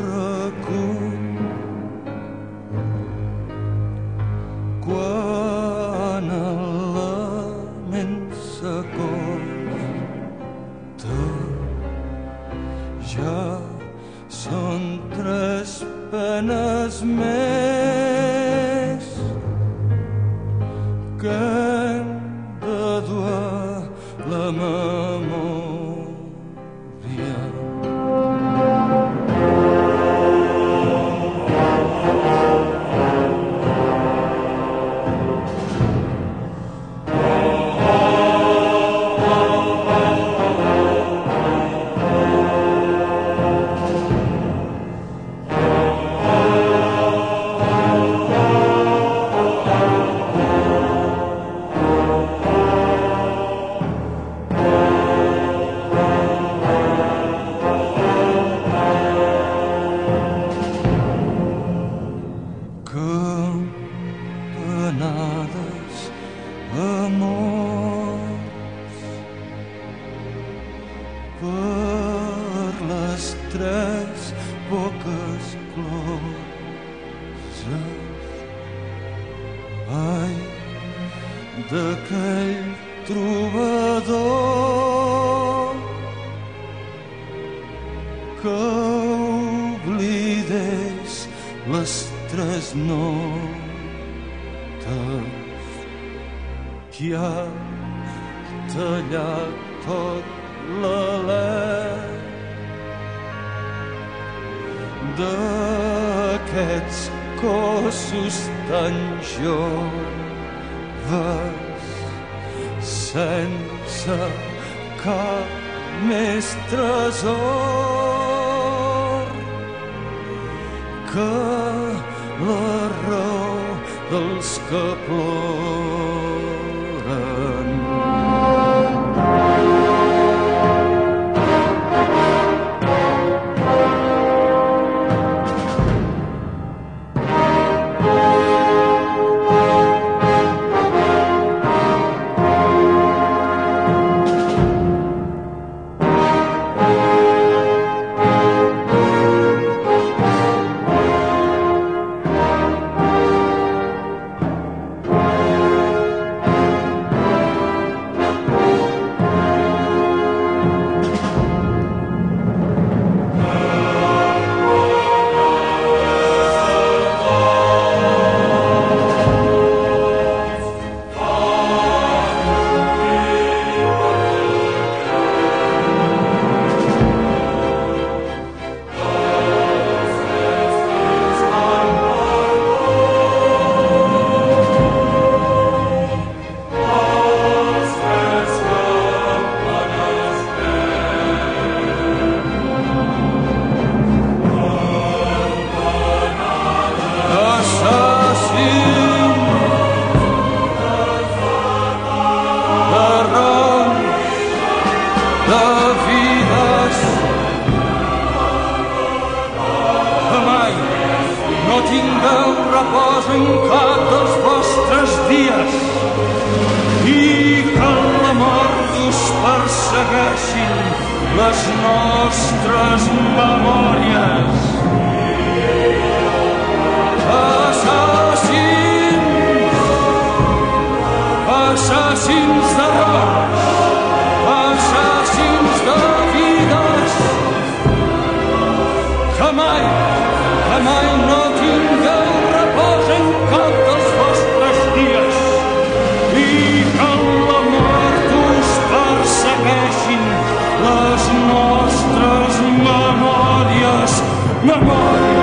recull quan el lament s'acosta. Ja són 3 penes més que hem de dur a la memòria. Campanades, amors, per les 3 boques closes. Ai, d'aquell trobador que oblidés les 3 notes, qui ha tallat tot l'alè d'aquests cossos tan joves, sense cap més tresor que la raó dels que ploren. No tingueu repòs en cap dels vostres dies i que la mort us persegueixin les nostres memòries. Assassins, assassins de rocs, assassins de vides, que mai no tingueu repòs en cap dels vostres dies i que la mort us persegueixin les nostres memòries.